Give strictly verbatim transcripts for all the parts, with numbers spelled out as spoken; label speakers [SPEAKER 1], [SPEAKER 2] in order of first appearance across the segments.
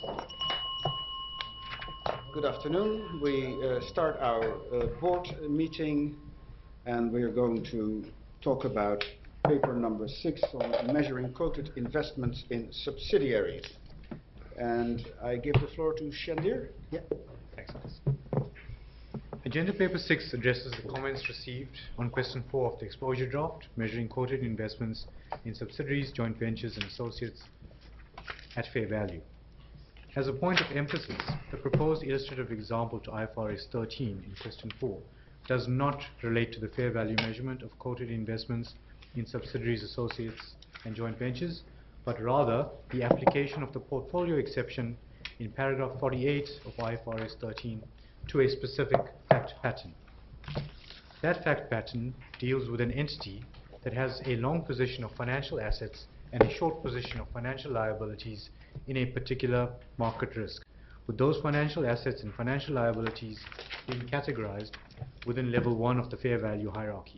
[SPEAKER 1] Good afternoon. We uh, start our uh, board meeting, and we are going to talk about paper number six on measuring quoted investments in subsidiaries. And I give the floor to Shandir.
[SPEAKER 2] Yeah. Thanks, Chris. Agenda paper six addresses the comments received on question four of the exposure draft, measuring quoted investments in subsidiaries, joint ventures and associates at fair value. As a point of emphasis, the proposed illustrative example to I F R S thirteen in question four does not relate to the fair value measurement of quoted investments in subsidiaries, associates and joint ventures, but rather the application of the portfolio exception in paragraph forty-eight of I F R S thirteen to a specific fact pattern. That fact pattern deals with an entity that has a long position of financial assets and a short position of financial liabilities in a particular market risk, with those financial assets and financial liabilities being categorized within level one of the fair value hierarchy.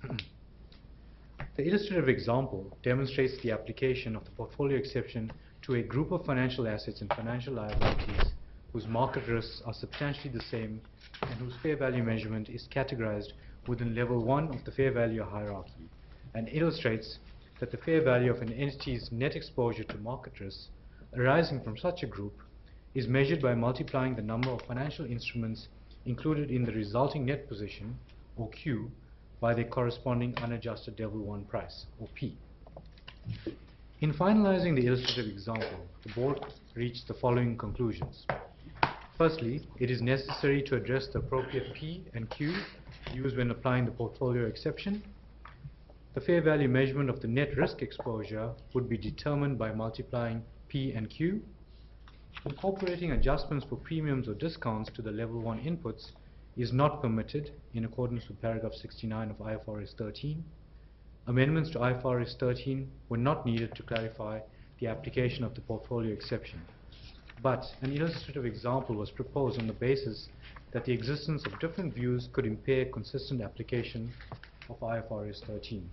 [SPEAKER 2] The illustrative example demonstrates the application of the portfolio exception to a group of financial assets and financial liabilities whose market risks are substantially the same and whose fair value measurement is categorized within level one of the fair value hierarchy, and illustrates that the fair value of an entity's net exposure to market risks arising from such a group is measured by multiplying the number of financial instruments included in the resulting net position, or Q, by their corresponding unadjusted level one price, or P. In finalizing the illustrative example, the board reached the following conclusions. Firstly, it is necessary to address the appropriate P and Q used when applying the portfolio exception. The fair value measurement of the net risk exposure would be determined by multiplying P and Q. Incorporating adjustments for premiums or discounts to the level one inputs is not permitted in accordance with paragraph sixty-nine of I F R S thirteen. Amendments to I F R S thirteen were not needed to clarify the application of the portfolio exception, but an illustrative example was proposed on the basis that the existence of different views could impair consistent application of I F R S thirteen.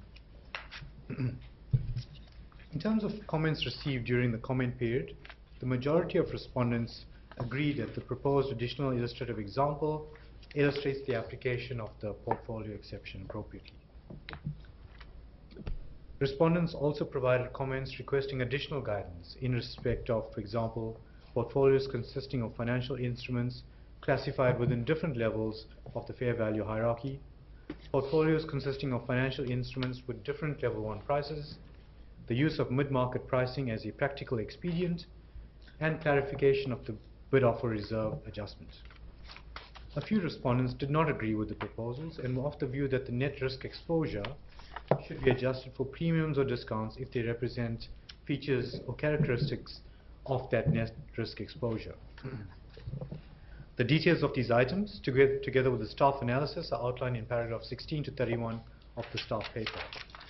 [SPEAKER 2] In terms of comments received during the comment period, the majority of respondents agreed that the proposed additional illustrative example illustrates the application of the portfolio exception appropriately. Respondents also provided comments requesting additional guidance in respect of, for example, portfolios consisting of financial instruments classified within different levels of the fair value hierarchy, portfolios consisting of financial instruments with different level one prices, the use of mid-market pricing as a practical expedient, and clarification of the bid-offer reserve adjustment. A few respondents did not agree with the proposals and were of the view that the net risk exposure should be adjusted for premiums or discounts if they represent features or characteristics of that net risk exposure. The details of these items, together, together with the staff analysis, are outlined in paragraph sixteen to thirty-one of the staff paper.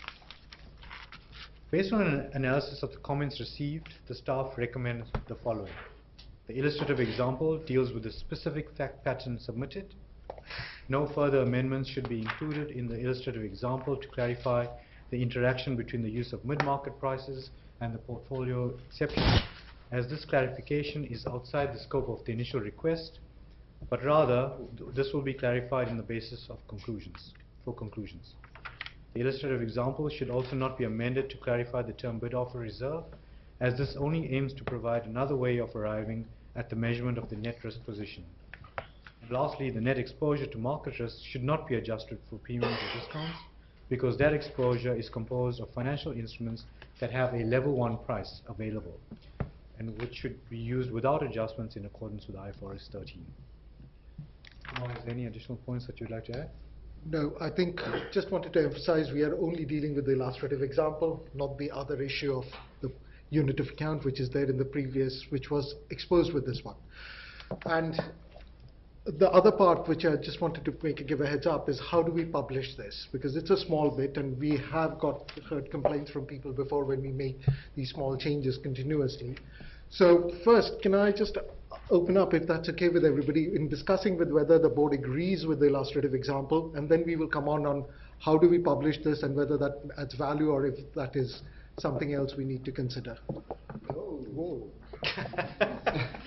[SPEAKER 2] Based on an analysis of the comments received, the staff recommends the following. The illustrative example deals with the specific fact pattern submitted. No further amendments should be included in the illustrative example to clarify the interaction between the use of mid-market prices and the portfolio exception, as this clarification is outside the scope of the initial request, but rather this will be clarified on the basis of conclusions, for conclusions. The illustrative example should also not be amended to clarify the term bid-offer reserve, as this only aims to provide another way of arriving at the measurement of the net risk position. And lastly, the net exposure to market risk should not be adjusted for premiums or discounts, because that exposure is composed of financial instruments that have a level one price available, and which should be used without adjustments in accordance with I F R S thirteen. Is there any additional points that you'd like to add?
[SPEAKER 3] No, I think just wanted to emphasize we are only dealing with the illustrative example, not the other issue of the unit of account which is there in the previous, which was exposed with this one. And the other part which I just wanted to make, give a heads up is how do we publish this? Because it's a small bit and we have got heard complaints from people before when we make these small changes continuously. So first, can I just open up, if that's okay with everybody, in discussing with whether the board agrees with the illustrative example, and then we will come on on how do we publish this and whether that adds value or if that is something else we need to consider.
[SPEAKER 1] Oh, whoa.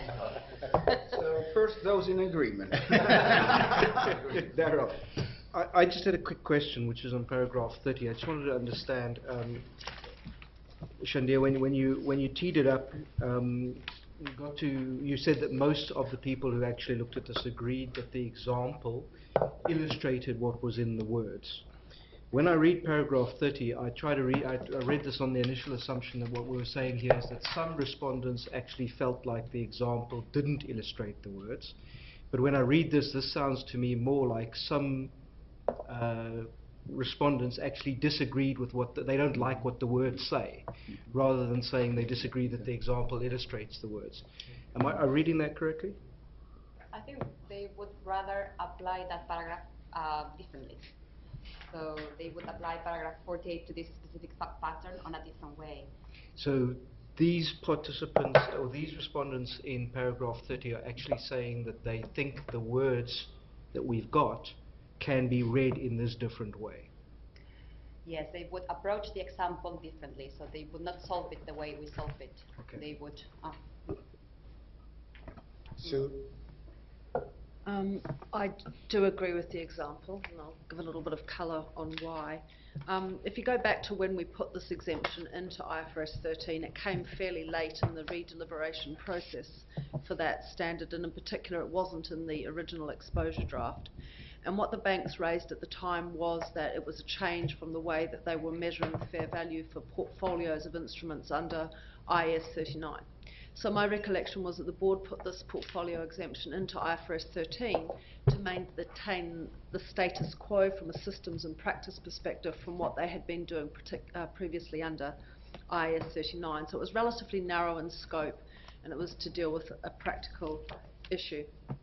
[SPEAKER 1] So first, those in agreement. Thereof.
[SPEAKER 4] I, I just had a quick question, which is on paragraph thirty. I just wanted to understand, um, Shandia, when, when you when you teed it up, um, you got to you said that most of the people who actually looked at this agreed that the example illustrated what was in the words. When I read paragraph thirty, I try to read. I, I read this on the initial assumption that what we were saying here is that some respondents actually felt like the example didn't illustrate the words. But when I read this, this sounds to me more like some uh, respondents actually disagreed with what the, they don't like what the words say, rather than saying they disagree that the example illustrates the words. Am I, am I reading that correctly?
[SPEAKER 5] I think they would rather apply that paragraph uh, differently. So they would apply paragraph forty-eight to this specific fact pattern on a different way.
[SPEAKER 4] So these participants or these respondents in paragraph thirty are actually saying that they think the words that we've got can be read in this different way.
[SPEAKER 5] Yes, they would approach the example differently. So they would not solve it the way we solve it.
[SPEAKER 4] Okay.
[SPEAKER 5] They would. Uh,
[SPEAKER 1] Sue?
[SPEAKER 6] Um, I do agree with the example, and I'll give a little bit of colour on why. Um, if you go back to when we put this exemption into I F R S thirteen, it came fairly late in the redeliberation process for that standard, and in particular it wasn't in the original exposure draft. And what the banks raised at the time was that it was a change from the way that they were measuring the fair value for portfolios of instruments under I A S thirty-nine. So my recollection was that the board put this portfolio exemption into I F R S thirteen to maintain the status quo from a systems and practice perspective from what they had been doing uh, previously under I A S thirty-nine. So it was relatively narrow in scope, and it was to deal with a practical issue.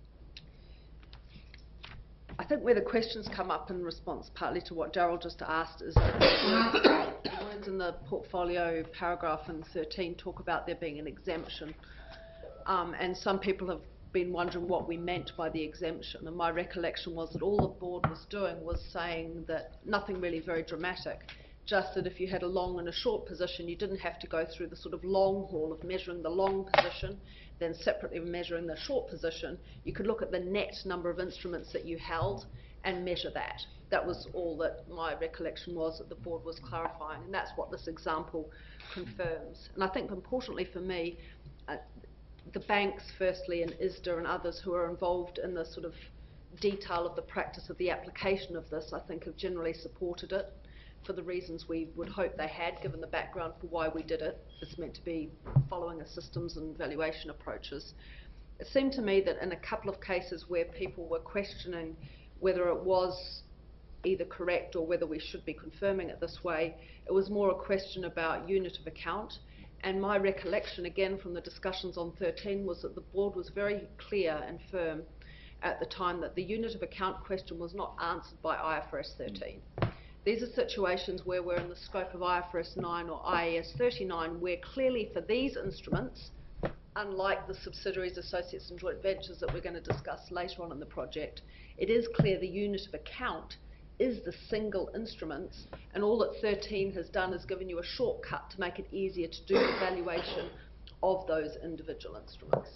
[SPEAKER 6] I think where the questions come up in response partly to what Daryl just asked is that the words in the portfolio paragraph in thirteen talk about there being an exemption, um, and some people have been wondering what we meant by the exemption, and my recollection was that all the board was doing was saying that nothing really very dramatic, just that if you had a long and a short position you didn't have to go through the sort of long haul of measuring the long position, then separately measuring the short position. You could look at the net number of instruments that you held and measure that. That was all that my recollection was that the board was clarifying, and that's what this example confirms. And I think importantly for me, uh, the banks firstly and I S D A and others who are involved in the sort of detail of the practice of the application of this, I think have generally supported it for the reasons we would hope they had, given the background for why we did it. It's meant to be following a systems and valuation approaches. It seemed to me that in a couple of cases where people were questioning whether it was either correct or whether we should be confirming it this way, it was more a question about unit of account. And my recollection, again from the discussions on thirteen, was that the board was very clear and firm at the time that the unit of account question was not answered by I F R S thirteen. These are situations where we're in the scope of I F R S nine or I A S thirty-nine, where clearly for these instruments, unlike the subsidiaries, associates and joint ventures that we're going to discuss later on in the project, it is clear the unit of account is the single instruments, and all that thirteen has done is given you a shortcut to make it easier to do the valuation of those individual instruments.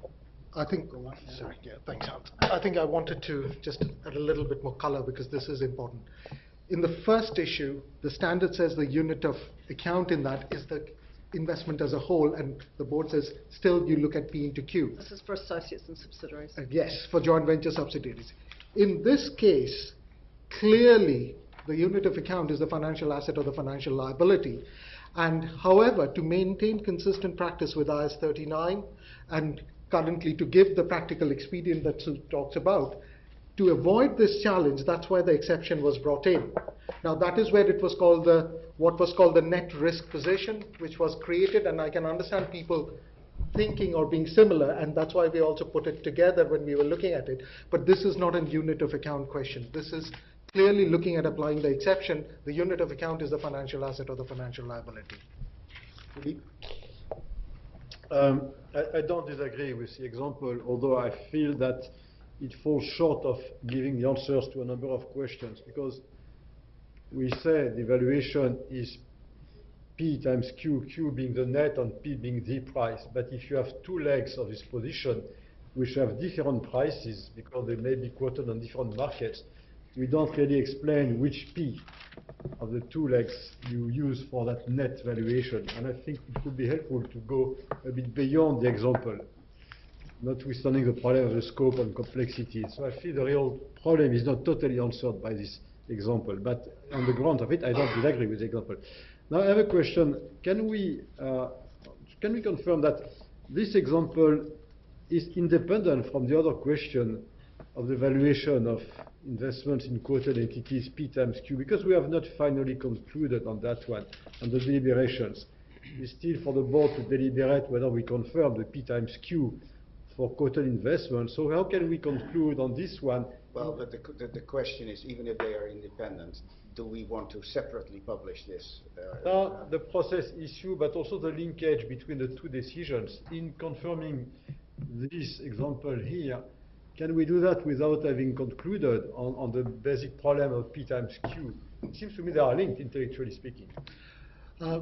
[SPEAKER 3] I think, sorry, yeah, thanks, Hans. I think I wanted to just add a little bit more color because this is important. In the first issue, the standard says the unit of account in that is the investment as a whole, and the board says still you look at P into Q.
[SPEAKER 6] This is for associates and subsidiaries.
[SPEAKER 3] Uh, yes, for joint venture subsidiaries. In this case, clearly the unit of account is the financial asset or the financial liability. And however, to maintain consistent practice with I A S thirty-nine and currently to give the practical expedient that Sue talks about, to avoid this challenge, that's why the exception was brought in. Now that is where it was called the, what was called the net risk position, which was created, and I can understand people thinking or being similar, and that's why we also put it together when we were looking at it. But this is not a unit of account question. This is clearly looking at applying the exception. The unit of account is the financial asset or the financial liability.
[SPEAKER 1] Philippe?
[SPEAKER 7] Um, I, I don't disagree with the example, although I feel that it falls short of giving the answers to a number of questions, because we say the evaluation is P times Q, Q being the net and P being the price. But if you have two legs of this position which have different prices because they may be quoted on different markets, we don't really explain which P of the two legs you use for that net valuation. And I think it would be helpful to go a bit beyond the example, notwithstanding the problem of the scope and complexity. So I feel the real problem is not totally answered by this example, but on the ground of it, I don't disagree with the example. Now I have a question. Can we, uh, can we confirm that this example is independent from the other question of the valuation of investments in quoted entities P times Q? Because we have not finally concluded on that one, on the deliberations. It's still for the board to deliberate whether we confirm the P times Q for quoted investments. So how can we conclude on this one?
[SPEAKER 1] Well, but the, the, the question is, even if they are independent, do we want to separately publish this? Uh,
[SPEAKER 7] Now, the process issue, but also the linkage between the two decisions. In confirming this example here, can we do that without having concluded on, on the basic problem of P times Q? It seems to me they are linked, intellectually speaking.
[SPEAKER 3] Uh,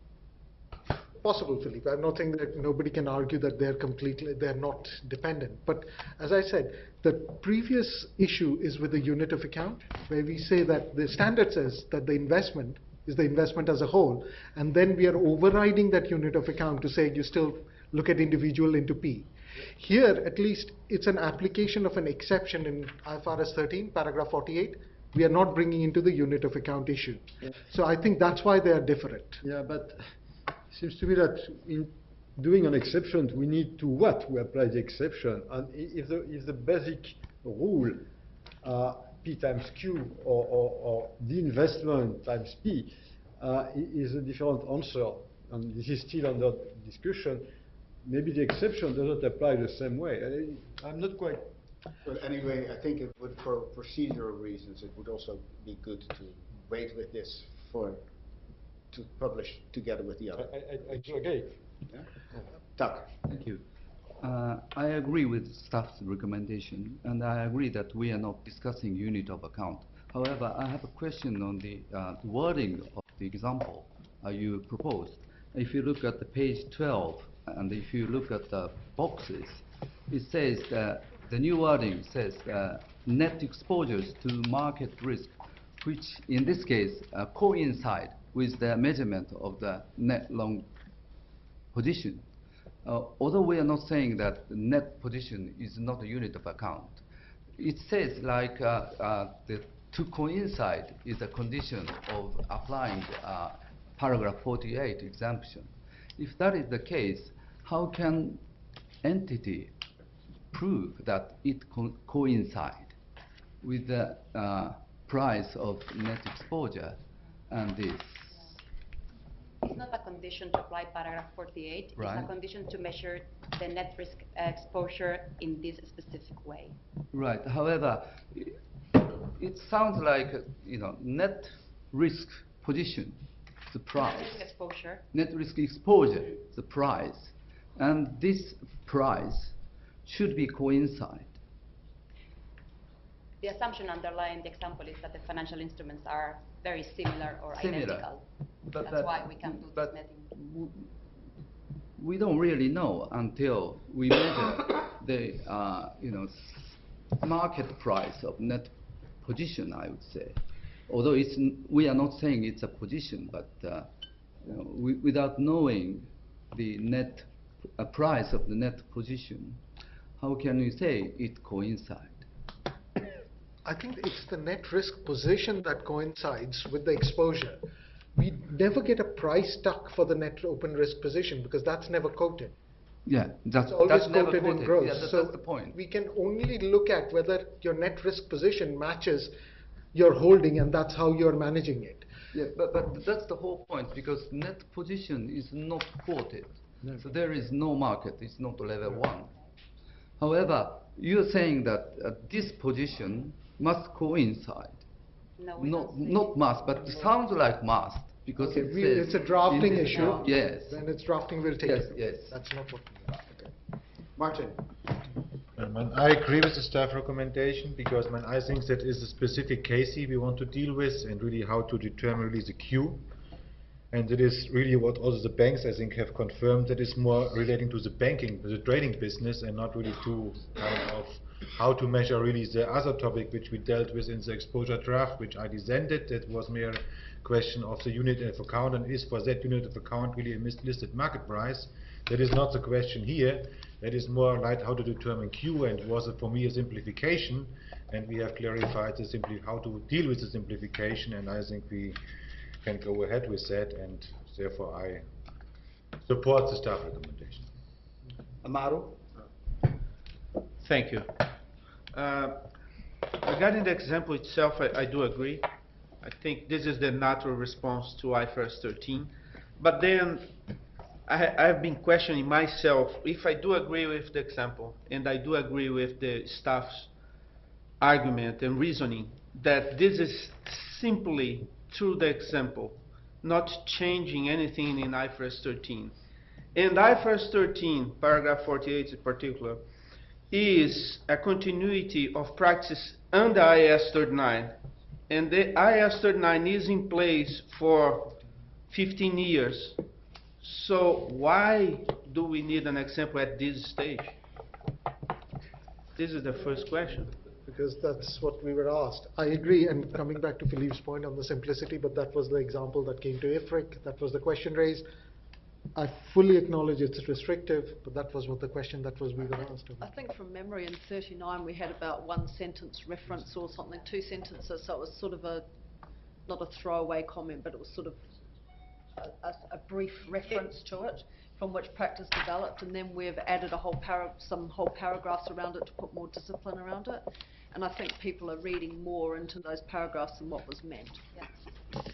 [SPEAKER 3] Possible, Philippe. I'm not saying that nobody can argue that they're completely, they're not dependent. But as I said, the previous issue is with the unit of account, where we say that the standard says that the investment is the investment as a whole, and then we are overriding that unit of account to say you still look at individual into P. Here, at least, it's an application of an exception in I F R S thirteen, paragraph forty-eight. We are not bringing into the unit of account issue.
[SPEAKER 7] Yeah.
[SPEAKER 3] So I think that's why they are different.
[SPEAKER 7] Yeah, but it seems to me that in doing an exception, we need to what? We apply the exception. And if the, if the basic rule, uh, P times Q, or, or, or the investment times P, uh, is a different answer, and this is still under discussion, maybe the exception doesn't apply the same way. I, I'm not quite...
[SPEAKER 1] But anyway, I think it would, for procedural reasons, it would also be good to wait with this for to publish together with the other.
[SPEAKER 7] I, I, I do agree.
[SPEAKER 1] Yeah? Tuck.
[SPEAKER 8] Thank you. Uh, I agree with staff's recommendation, and I agree that we are not discussing unit of account. However, I have a question on the uh, wording of the example uh, you proposed. If you look at the page twelve, and if you look at the boxes, it says that the new wording says uh, net exposures to market risk, which in this case uh, coincide with the measurement of the net long position. Uh, although we are not saying that the net position is not a unit of account, it says like uh, uh, the to coincide is a condition of applying uh, paragraph forty-eight exemption. If that is the case, how can entity prove that it co coincide with the uh, price of net exposure and this?
[SPEAKER 5] It's not a condition to apply paragraph forty-eight.
[SPEAKER 8] Right.
[SPEAKER 5] It's a condition to measure the net risk exposure in this specific way.
[SPEAKER 8] Right. However, it, it sounds like, uh, you know, net risk position, the price.
[SPEAKER 5] Net risk exposure.
[SPEAKER 8] Net risk exposure, the price. And this price should be coincide.
[SPEAKER 5] The assumption underlying the example is that the financial instruments are very similar or
[SPEAKER 8] Similar.
[SPEAKER 5] identical.
[SPEAKER 8] But
[SPEAKER 5] That's
[SPEAKER 8] that-
[SPEAKER 5] why we can do this
[SPEAKER 8] but
[SPEAKER 5] netting.
[SPEAKER 8] w- we don't really know until we measure the, uh, you know, s- market price of net position, I would say. Although it's n we are not saying it's a position, but uh, you know, we, without knowing the net uh, price of the net position, how can we say it coincides?
[SPEAKER 3] I think it's the net risk position that coincides with the exposure. We never get a price stuck for the net open risk position because that's never quoted.
[SPEAKER 8] Yeah, that's,
[SPEAKER 3] It's always
[SPEAKER 8] that's never
[SPEAKER 3] quoted in
[SPEAKER 8] quoted.
[SPEAKER 3] gross.
[SPEAKER 8] Yeah, that,
[SPEAKER 3] So
[SPEAKER 8] that's the point.
[SPEAKER 3] we can only look at whether your net risk position matches your holding, and that's how you're managing it.
[SPEAKER 8] Yeah, but, but that's the whole point, because net position is not quoted. So there is no market, it's not level one. However, you're saying that uh, this position must coincide.
[SPEAKER 5] No, we
[SPEAKER 8] Not,
[SPEAKER 5] don't say
[SPEAKER 8] not
[SPEAKER 5] it.
[SPEAKER 8] must, but it sounds like must, because
[SPEAKER 3] Okay,
[SPEAKER 8] it
[SPEAKER 3] we-
[SPEAKER 8] says
[SPEAKER 3] it's a drafting
[SPEAKER 8] in the-
[SPEAKER 3] issue.
[SPEAKER 8] Yes.
[SPEAKER 3] Then it's drafting, we'll take
[SPEAKER 8] Yes,
[SPEAKER 3] it.
[SPEAKER 8] yes.
[SPEAKER 3] That's not what we are.
[SPEAKER 1] Martin.
[SPEAKER 9] Um, and I agree with the staff recommendation, because man, I think that is a specific case here we want to deal with, and really how to determine really the Q. And it is really what also the banks, I think, have confirmed, that is more relating to the banking, the trading business, and not really to kind of how to measure really the other topic which we dealt with in the exposure draft, which I dissented. That was mere question of the unit of account, and is for that unit of account really a listed market price. That is not the question here. That is more like how to determine Q, and was it for me a simplification, and we have clarified the simply how to deal with the simplification, and I think we can go ahead with that, and therefore I support the staff recommendation.
[SPEAKER 1] Amaro?
[SPEAKER 10] Thank you. Uh, regarding the example itself, I, I do agree. I think this is the natural response to I F R S thirteen. But then I, ha I have been questioning myself if I do agree with the example, and I do agree with the staff's argument and reasoning that this is simply through the example, not changing anything in I F R S thirteen. And I F R S thirteen, paragraph forty-eight in particular, is a continuity of practice under I A S thirty-nine. And the I A S thirty-nine is in place for fifteen years. So why do we need an example at this stage? This is the first question.
[SPEAKER 3] Because that's what we were asked. I agree, and coming back to Philippe's point on the simplicity, but that was the example that came to I F R I C, that was the question raised. I fully acknowledge it's restrictive, but that was what the question that was we were asked about.
[SPEAKER 6] I think from memory in thirty-nine we had about one sentence reference or something, two sentences, so it was sort of a, not a throwaway comment, but it was sort of a, a, a brief reference to it from which practice developed, and then we've added a whole para some whole paragraphs around it to put more discipline around it. And I think people are reading more into those paragraphs than what was meant.
[SPEAKER 5] Yeah.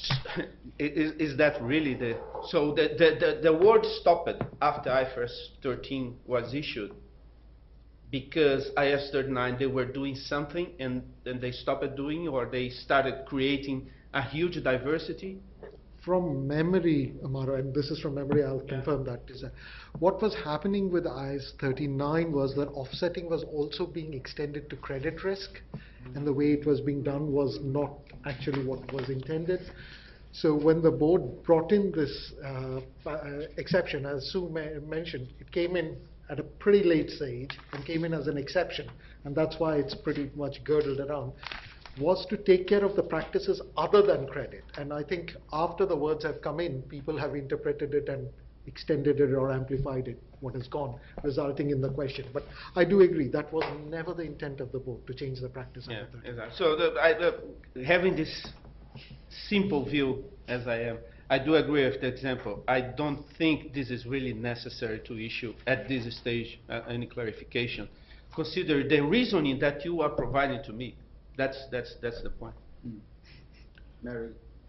[SPEAKER 10] Is, is that really the... So the, the, the, the word stopped after I F R S thirteen was issued because I A S thirty-nine, they were doing something and then they stopped doing, or they started creating a huge diversity?
[SPEAKER 3] From memory, Amaro, and this is from memory, I'll yeah. confirm that, is that what was happening with I A S thirty-nine was that offsetting was also being extended to credit risk, mm-hmm. and the way it was being done was not actually what was intended. So when the board brought in this uh, uh, exception, as Sue ma mentioned, it came in at a pretty late stage and came in as an exception, and that's why it's pretty much girdled around, was to take care of the practices other than credit. And I think after the words have come in, people have interpreted it and extended it or amplified it, what has gone, resulting in the question. But I do agree, that was never the intent of the board, to change the practice.
[SPEAKER 10] Yeah, exactly. So the, I, the, having this simple view as I am, I do agree with the example. I don't think this is really necessary to issue at this stage uh, any clarification. Consider the reasoning that you are providing to me. That's, that's, that's the point.
[SPEAKER 1] Mm. Mary?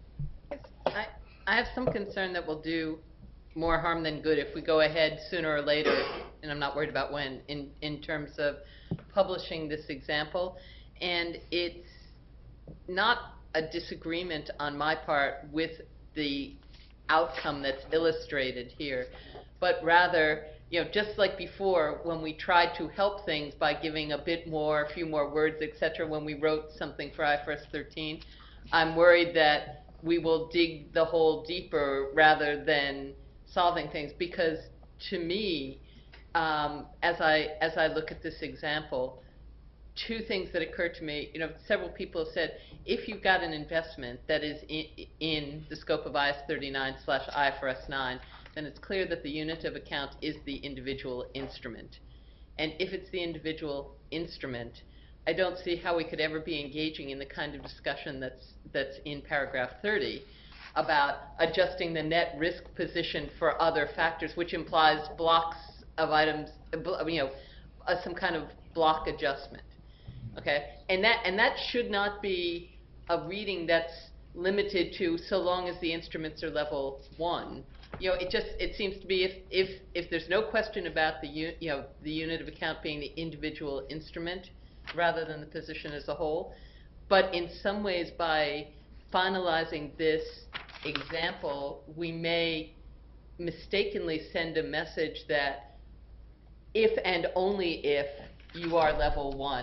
[SPEAKER 11] I, I have some concern that we'll do more harm than good if we go ahead sooner or later, and I'm not worried about when, in, in terms of publishing this example. And it's not a disagreement on my part with the outcome that's illustrated here, but rather, you know, just like before, when we tried to help things by giving a bit more, a few more words, et cetera, when we wrote something for I F R S thirteen, I'm worried that we will dig the hole deeper rather than solving things. Because to me, um, as I as I look at this example, two things that occur to me. You know, several people have said, if you've got an investment that is in, in the scope of I S thirty-nine slash I F R S nine, then it's clear that the unit of account is the individual instrument. And if it's the individual instrument, I don't see how we could ever be engaging in the kind of discussion that's, that's in paragraph thirty about adjusting the net risk position for other factors, which implies blocks of items, you know, uh, some kind of block adjustment. Okay, and that and that should not be a reading that's limited to so long as the instruments are level one. You know, it just it seems to be if if if there's no question about the u you know the unit of account being the individual instrument rather than the position as a whole, but in some ways by finalizing this example, we may mistakenly send a message that if and only if you are level one,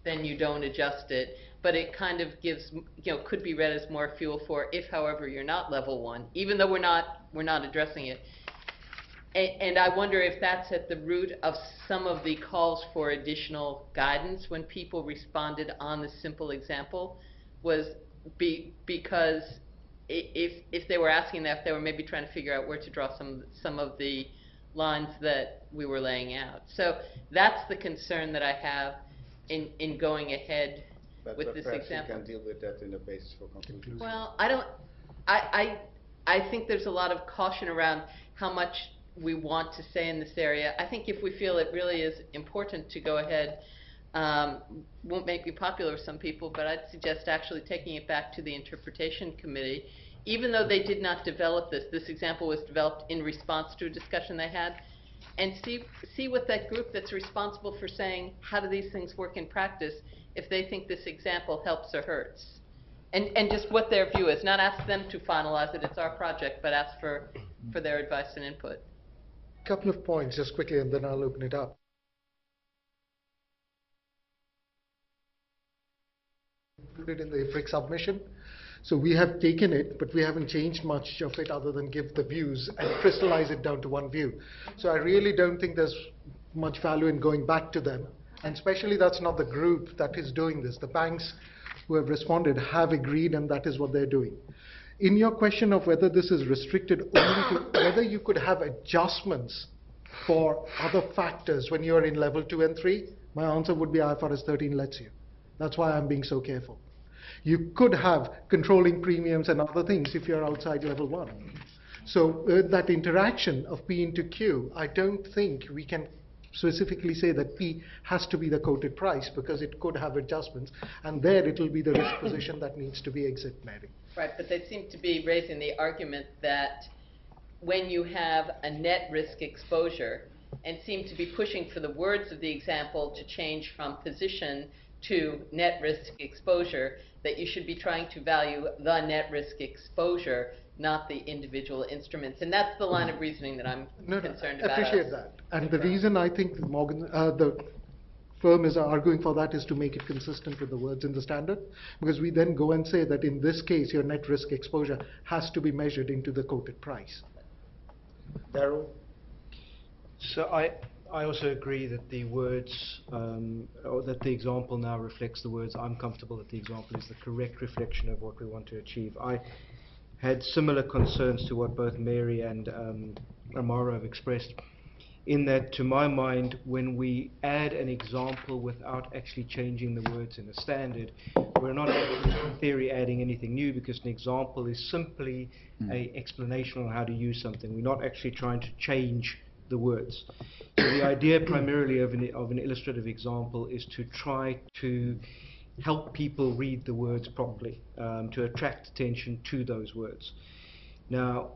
[SPEAKER 11] then you don't adjust it. But it kind of gives, you know, could be read as more fuel for if, however, you're not level one, even though we're not, we're not addressing it. And, and I wonder if that's at the root of some of the calls for additional guidance when people responded on the simple example, was be, because i- if, if they were asking that, they were maybe trying to figure out where to draw some, some of the lines that we were laying out. So that's the concern that I have in, in going ahead
[SPEAKER 1] But
[SPEAKER 11] with
[SPEAKER 1] but
[SPEAKER 11] this
[SPEAKER 1] perhaps you
[SPEAKER 11] example.
[SPEAKER 1] can deal with that in the basis for conclusions.
[SPEAKER 11] Well, I don't, I, I, I think there's a lot of caution around how much we want to say in this area. I think if we feel it really is important to go ahead, um, won't make me popular with some people, but I'd suggest actually taking it back to the interpretation committee. Even though they did not develop this, this example was developed in response to a discussion they had, and see, see what that group that's responsible for saying, how do these things work in practice, if they think this example helps or hurts. And, and just what their view is, not ask them to finalize it, it's our project, but ask for, for their advice and input.
[SPEAKER 3] Couple of points, just quickly, and then I'll open it up. Put it in the I F R I C submission. So we have taken it, but we haven't changed much of it other than give the views and crystallize it down to one view. So I really don't think there's much value in going back to them. And especially that's not the group that is doing this. The banks who have responded have agreed, and that is what they're doing. In your question of whether this is restricted only to whether you could have adjustments for other factors when you're in level two and three, my answer would be I F R S thirteen lets you. That's why I'm being so careful. You could have controlling premiums and other things if you're outside level one. So uh, that interaction of P into Q, I don't think we can specifically say that P has to be the quoted price, because it could have adjustments, and there it will be the risk position that needs to be exit, Mary.
[SPEAKER 11] Right, but they seem to be raising the argument that when you have a net risk exposure, and seem to be pushing for the words of the example to change from position to net risk exposure, that you should be trying to value the net risk exposure, not the individual instruments. And that's the line of reasoning that I'm
[SPEAKER 3] No,
[SPEAKER 11] concerned
[SPEAKER 3] no,
[SPEAKER 11] about.
[SPEAKER 3] I appreciate
[SPEAKER 11] us.
[SPEAKER 3] that. And the reason I think Morgan, uh, the firm is arguing for that is to make it consistent with the words in the standard, because we then go and say that in this case your net risk exposure has to be measured into the quoted price.
[SPEAKER 1] Daryl?
[SPEAKER 4] So I, I also agree that the words, um, or that the example now reflects the words. I'm comfortable that the example is the correct reflection of what we want to achieve. I had similar concerns to what both Mary and um, Amaro have expressed, in that, to my mind, when we add an example without actually changing the words in a standard, we're not actually, in theory, adding anything new, because an example is simply mm. an explanation on how to use something. We're not actually trying to change the words. So the idea primarily of an, of an illustrative example is to try to help people read the words properly, um, to attract attention to those words. Now,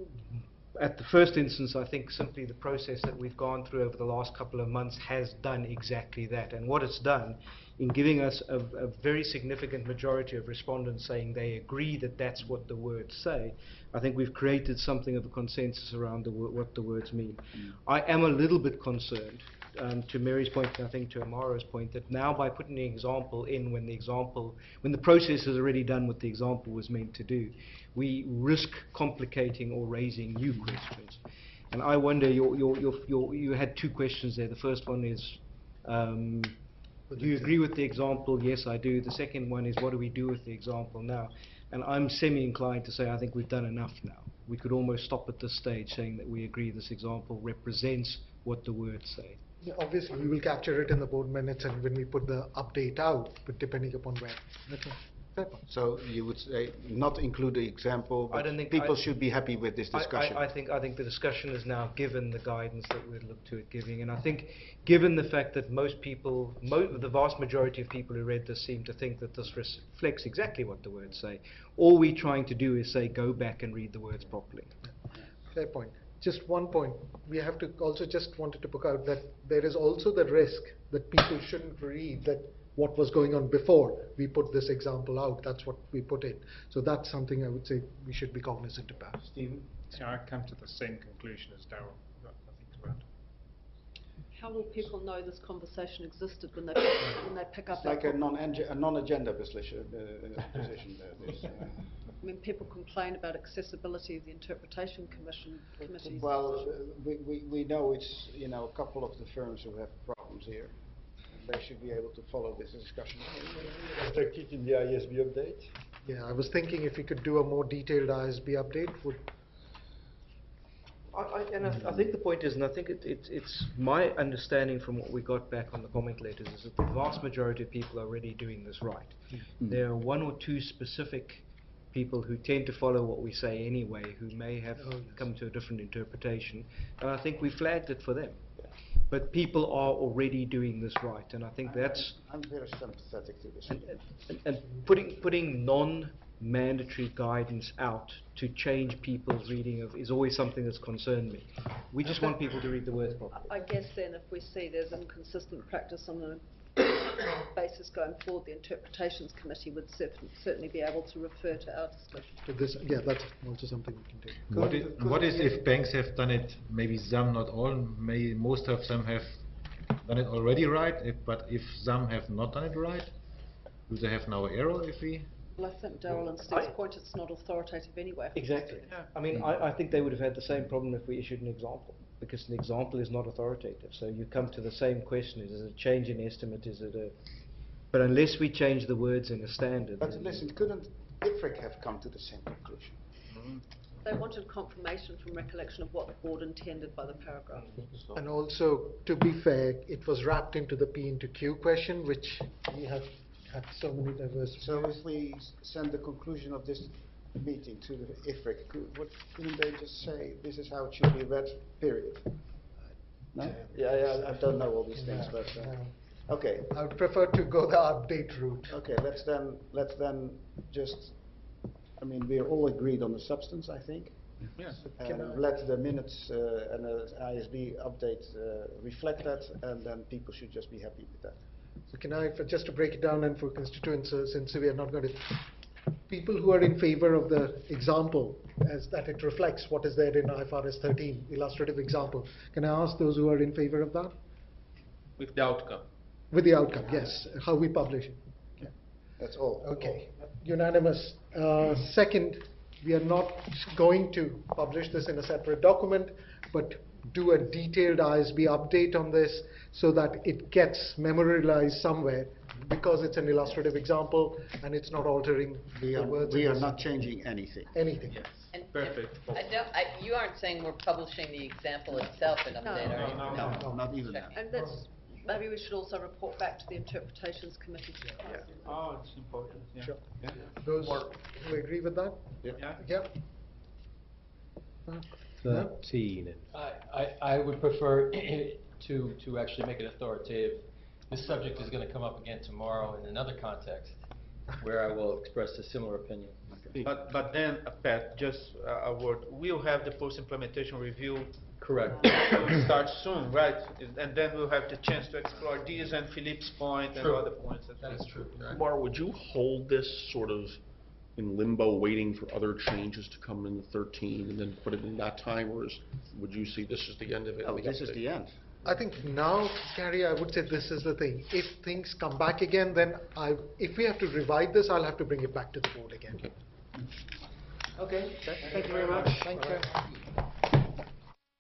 [SPEAKER 4] at the first instance, I think simply the process that we've gone through over the last couple of months has done exactly that. And what it's done, in giving us a, a very significant majority of respondents saying they agree that that's what the words say, I think we've created something of a consensus around the what the words mean. Mm. I am a little bit concerned, um, to Mary's point, and I think to Amaro's point, that now by putting the example in when the example, when the process has already done what the example was meant to do, we risk complicating or raising new questions. And I wonder, your, your, your, your, you had two questions there. The first one is, um, do you agree with the example? Yes, I do. The second one is, what do we do with the example now? And I'm semi-inclined to say I think we've done enough now. We could almost stop at this stage saying that we agree this example represents what the words say.
[SPEAKER 3] Yeah, obviously, we will capture it in the board minutes and when we put the update out, but depending upon where. Okay.
[SPEAKER 1] So you would say not include the example, but
[SPEAKER 4] I don't think
[SPEAKER 1] people
[SPEAKER 4] I,
[SPEAKER 1] should be happy with this discussion.
[SPEAKER 4] I, I, I think I think the discussion is now given the guidance that we'd look to it giving, and I think given the fact that most people, mo the vast majority of people who read this seem to think that this reflects exactly what the words say, all we're trying to do is say go back and read the words properly.
[SPEAKER 3] Fair point. Just one point. We have to also just wanted to put out that there is also the risk that people shouldn't read that what was going on before we put this example out. That's what we put in. So that's something I would say we should be cognizant about.
[SPEAKER 1] Stephen?
[SPEAKER 12] Yeah, I come to the same conclusion as Daryl. Nothing to add.
[SPEAKER 6] how will people know this conversation existed when they, when they pick up
[SPEAKER 1] It's
[SPEAKER 6] that
[SPEAKER 1] like a
[SPEAKER 6] book?
[SPEAKER 1] non a non-agenda position. Uh, position uh, this, uh,
[SPEAKER 6] I mean, people complain about accessibility of the Interpretation Commission committees.
[SPEAKER 1] Well, uh, we, we, we know it's, you know, a couple of the firms who have problems here. They should be able to follow this discussion.
[SPEAKER 7] Reflected in the I S B update?
[SPEAKER 3] Yeah, I was thinking if we could do a more detailed I S B update, would
[SPEAKER 4] I, I, and I, I think the point is, and I think it, it, it's my understanding from what we got back on the comment letters, is that the vast majority of people are already doing this right.
[SPEAKER 1] Mm.
[SPEAKER 4] There are one or two specific people who tend to follow what we say anyway, who may have
[SPEAKER 3] Oh, yes.
[SPEAKER 4] come to a different interpretation, and I think we flagged it for them. But people are already doing this right, and I think that's,
[SPEAKER 1] I'm very sympathetic to this.
[SPEAKER 4] and, and, and putting, putting non-mandatory guidance out to change people's reading of is always something that's concerned me. We just want people to read the words properly.
[SPEAKER 6] I guess then if we see there's inconsistent practice on a basis going forward, the Interpretations Committee would cer certainly be able to refer to our discussion.
[SPEAKER 3] to this, yeah, that's also something we can do.
[SPEAKER 9] What, i- what is if banks have done it, maybe some, not all, may most of them have done it already right, if, but if some have not done it right, do they have now error if we?
[SPEAKER 6] Well, I think Daryl and Steve's
[SPEAKER 4] I-
[SPEAKER 6] point, it's not authoritative anyway.
[SPEAKER 4] Exactly. I mean, I, I think they would have had the same problem if we issued an example, because an example is not authoritative. So you come to the same question: is it a change in estimate? Is it a? But unless we change the words in a standard,
[SPEAKER 1] But
[SPEAKER 4] then-
[SPEAKER 1] listen, couldn't I F R I C have come to the same conclusion?
[SPEAKER 6] They wanted confirmation from recollection of what the board intended by the paragraph.
[SPEAKER 3] And also, to be fair, it was wrapped into the P into Q question, which we have had so many diverse.
[SPEAKER 1] So if we s- send the conclusion of this meeting to the I F R I C, could, what, couldn't they just say, this is how it should be read, period? No? Yeah, yeah, I don't know all these things,
[SPEAKER 3] Yeah,
[SPEAKER 1] but, uh,
[SPEAKER 3] yeah.
[SPEAKER 1] okay.
[SPEAKER 3] I would prefer to go the update route.
[SPEAKER 1] Okay, let's then, let's then just, I mean, we are all agreed on the substance, I think.
[SPEAKER 10] Yes.
[SPEAKER 3] Can I-
[SPEAKER 1] And let the minutes uh, and the I S B update uh, reflect that, and then people should just be happy with that.
[SPEAKER 3] So can I, for- just to break it down and for constituents, uh, since we are not going to, people who are in favor of the example as that it reflects what is there in I F R S thirteen, illustrative example, can I ask those who are in favor of that?
[SPEAKER 10] With the outcome.
[SPEAKER 3] With the outcome, yes, how we publish it.
[SPEAKER 1] That's all.
[SPEAKER 3] Okay, unanimous. Uh, Second, we are not going to publish this in a separate document, but do a detailed I S B update on this so that it gets memorialized somewhere, because it's an illustrative example and it's not altering
[SPEAKER 1] We
[SPEAKER 3] the
[SPEAKER 1] are,
[SPEAKER 3] words.
[SPEAKER 1] we
[SPEAKER 3] in
[SPEAKER 1] are
[SPEAKER 3] the
[SPEAKER 1] not
[SPEAKER 3] sentence.
[SPEAKER 1] changing anything.
[SPEAKER 3] Anything.
[SPEAKER 11] And- and
[SPEAKER 10] Perfect.
[SPEAKER 11] I don't, I, you aren't saying we're publishing the example itself in
[SPEAKER 6] No.
[SPEAKER 11] update, are you?
[SPEAKER 10] No,
[SPEAKER 1] No, no, not even that.
[SPEAKER 6] And that's, maybe we should also report back to the Interpretations Committee.
[SPEAKER 10] Oh, it's important, yeah.
[SPEAKER 3] Sure.
[SPEAKER 10] Yeah.
[SPEAKER 3] Those who agree with that?
[SPEAKER 10] Yeah.
[SPEAKER 3] Yeah. No?
[SPEAKER 2] thirteen.
[SPEAKER 12] I, I, I would prefer to, to actually make it authoritative. This subject is going to come up again tomorrow in another context, where I will express a similar opinion.
[SPEAKER 10] But, but then, uh, Pat, just uh, a word, we'll have the post-implementation review
[SPEAKER 12] Correct.
[SPEAKER 10] start soon, right? And then we'll have the chance to explore these and Philippe's point and
[SPEAKER 12] True.
[SPEAKER 10] other points as well.
[SPEAKER 12] That is true.
[SPEAKER 13] Mar, would you hold this sort of in limbo, waiting for other changes to come in the thirteen, and then put it in that time, or is, would you see this as the end of it?
[SPEAKER 1] Oh,
[SPEAKER 13] and the
[SPEAKER 1] this is
[SPEAKER 13] update?
[SPEAKER 1] the end.
[SPEAKER 3] I think now, Gary, I would say this is the thing. If things come back again, then I, if we have to revive this, I'll have to bring it back to the board again.
[SPEAKER 4] Okay, thank you very much.
[SPEAKER 3] Thank you.